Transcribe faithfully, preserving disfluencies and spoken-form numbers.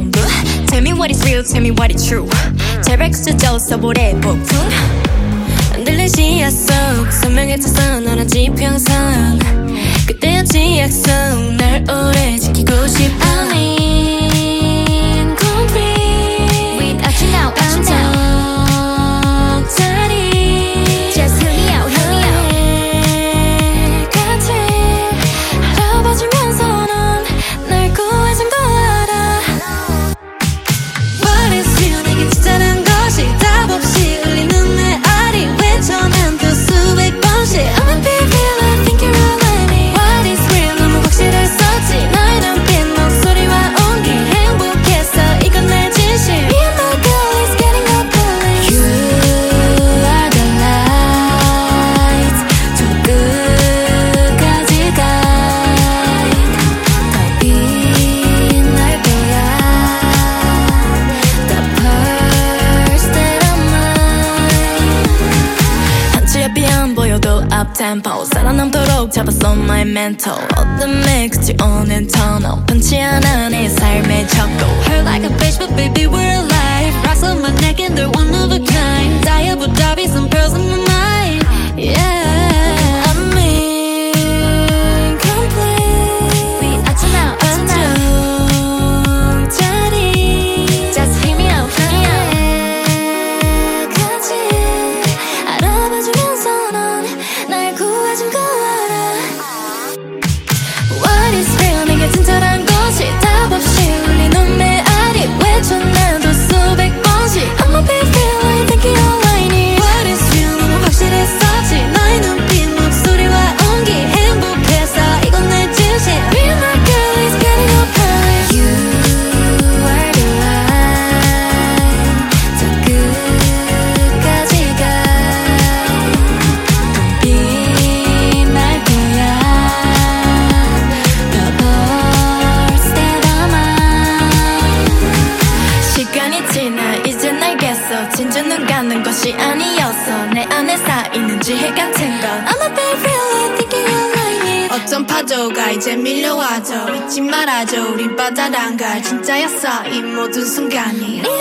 전부 Tell me what is real, tell me what is true 제발 그저 써보래 폭풍 흔들리지 약속 선명했었어 너랑 지평선 그때였지 약속 날 오래 지키고 싶어 I mean complete Without you now, without you now Just hear me out, hear me out 같이 알아봐주면서 넌 날 구해준 거 알아 What is real 내게 진짜란 것이 답 없이 울리는 내 알이 외쳐 난 또 수백 번씩 I'ma be real, I think you're all I need What is real 너무 확실했었지 너의 눈빛 목소리와 온기 행복했어 이건 내 진심 Me and my girl is getting up early You are the light 저 끝까지 guide 더 빛날 거야 The pulse that I'm mine 한치 앞이 안 보여도 uptempo 살아남도록 잡았어 my mental 어둠에 그치 오는 터널 편치 않아 내 삶의 척도 Hurt like a bitch but baby we're alive Rocks on my neck and they're one of a kind Diable dobbies and pearls in my mind Yeah I mean complete Without you now, without you now Just hear me out, hear me out 같이 알아봐주면서 넌 날 구해준 거 알아 What is real 내게 진짜란 것이 답 없이 울리는 메아리 외쳐 나도 수백 번씩 I'ma be real I think you're all I need What is real 너무 확실했었지 너의 눈빛 목소리와 온기 행복했어 이건 내 진심 Me and my girl is getting up early You are the light 저 끝까지 guide 더 빛날 거야 The pulse that I'm mine 시간이 지나 이제 알겠어 진짜 눈 감는 것이 아니었어 내 안에 쌓이는 지혜 같은 건 I'ma be real I think you're all I need 어떤 파도가 이제 밀려와도 잊지 말아줘 우린 바다란 걸 진짜였어 이 모든 순간이